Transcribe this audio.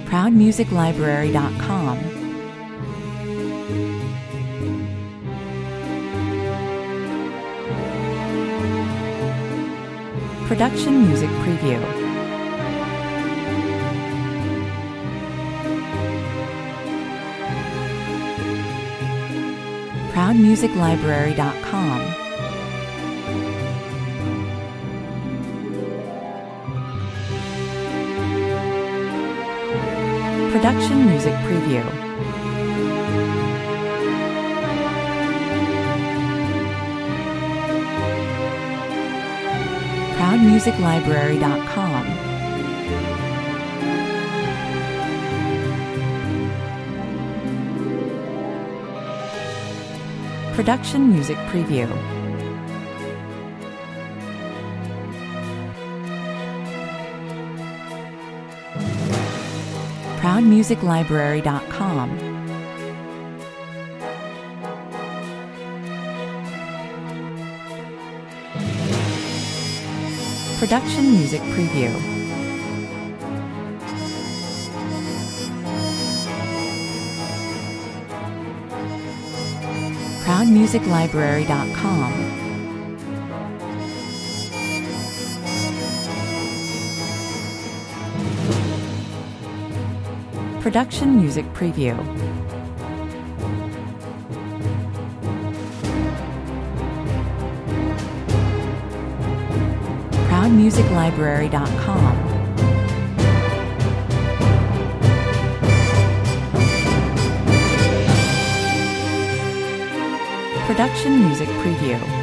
ProudMusicLibrary.com. Production Music Preview. ProudMusicLibrary.com. Production Music Preview. ProudMusicLibrary.com. Production Music Preview. ProudMusicLibrary.com. Production Music Preview. ProudMusicLibrary.com. Production Music Preview. ProudMusicLibrary.com. Production Music Preview.